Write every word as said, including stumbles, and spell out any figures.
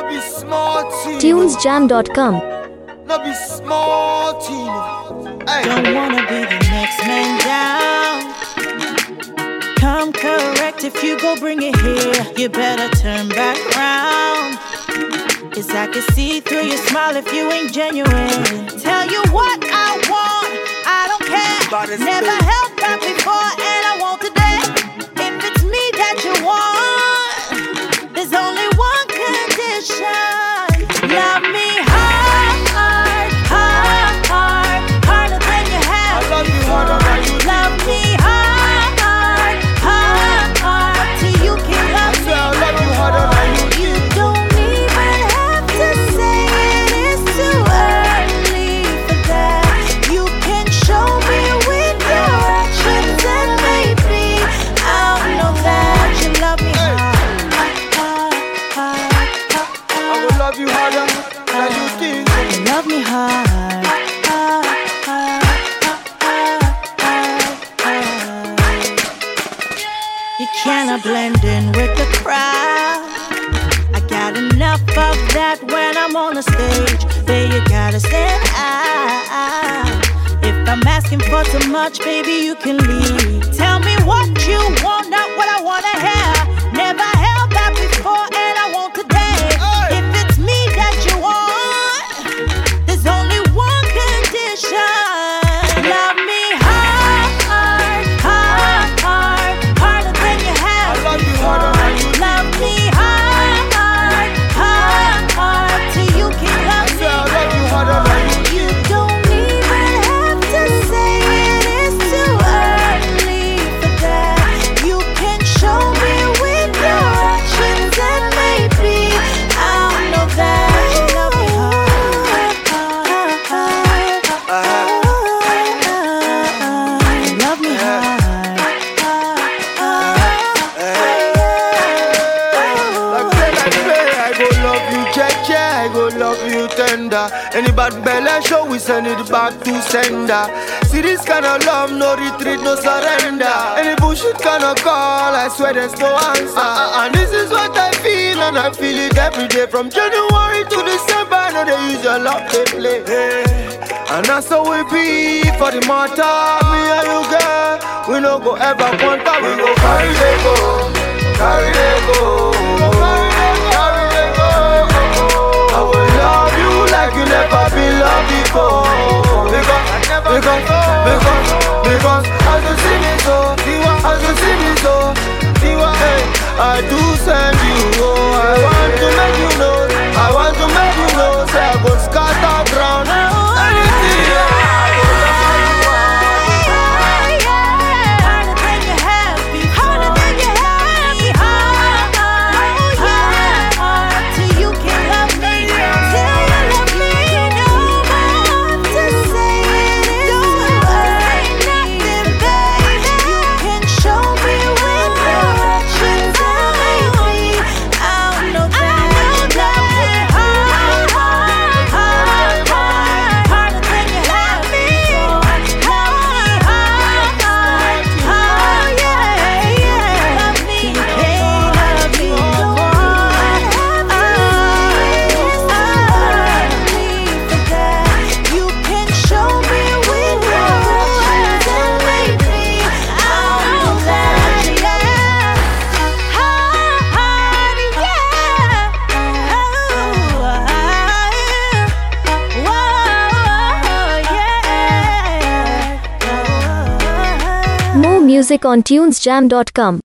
be smart team. tunes jam dot com. No be smart team. Hey. Don't wanna be the next man down. Come correct if you go bring it here. You better turn back round. Cause I can see through your smile if you ain't genuine. Tell you what I want, I don't care. Never held back before and I want today. If it's me that you want, there's only one condition. Love me hard, hard, hard, harder than you have. I love you harder than you do. Love me hard, hard, hard, hard till you can love me. I love you harder than you do. You don't even have to say it is too early for that. You can show me with your actions and maybe I'll know that you love me hard, hard, hard, hard. I will love you harder than you think. You love me hard, hard, hard, hard, hard, hard. You cannot blend in with the crowd. I got enough of that when I'm on the stage. There you gotta stand out. If I'm asking for too much, baby, you can leave. Tell me what you want, not what I wanna hear. Never held back before and I want today. If it's me that you want, there's only one condition. Love me hard, hard, hard, hard, harder than you have. I love you harder than you do. Love me hard, hard, hard, hard till you can love I me. say I love you harder than you do. You don't even have to say it is too early for that. You can show me with your actions and maybe I'll know that you love me hard, hard, hard, hard. You love me hard, hard, hard. Like play, like play, I go love you, Jeje, I go love you tender. Any bad belly show, we send it back to sender. See this kind of love, no retreat, no surrender. Any bullshit kind of call, I swear there's no answer. Uh, uh, and this is what I feel, and I feel it every day. From January to December, I know they use your love, they play. Hey. And that's how we be for the matter. Me and you, girl, we no go ever want that. We go carry they go, carry they go, carry they go. I will love you like you never been loved before. Because, because, because, because as you see me so, as you see me so, hey, I do send you. Oh, I want to make you know, I want to make you know. Say I go scatter ground. Anything, yeah. Harder than you have before. Harder than you have me. Hard, hard, hard, hard till you can love me. Till you love me. Don't have to say it is too early, baby. You can show me with your actions and maybe I'll know that you love me. Hard, hard, hard, hard, harder than you have before. Love me hard, hard, hard, yeah, yeah. Love me, love me more. You can show me with your actions and maybe I'll know that, yeah. Hard, hard, yeah. Oh, whoa, yeah. More music on tunes jam dot com.